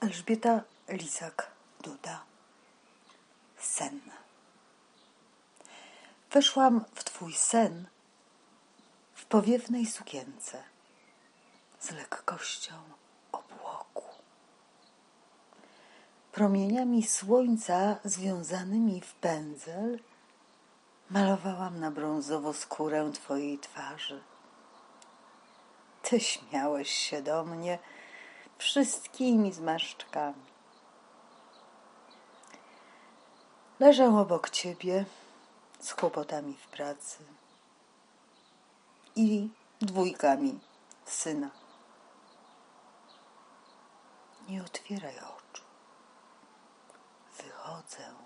Elżbieta Lisak-Duda. Sen. Weszłam w twój sen w powiewnej sukience z lekkością obłoku. Promieniami słońca związanymi w pędzel malowałam na brązowo skórę twojej twarzy. Ty śmiałeś się do mnie wszystkimi zmarszczkami. Leżę obok ciebie z kłopotami w pracy i dwójkami syna. Nie otwieraj oczu. Wychodzę.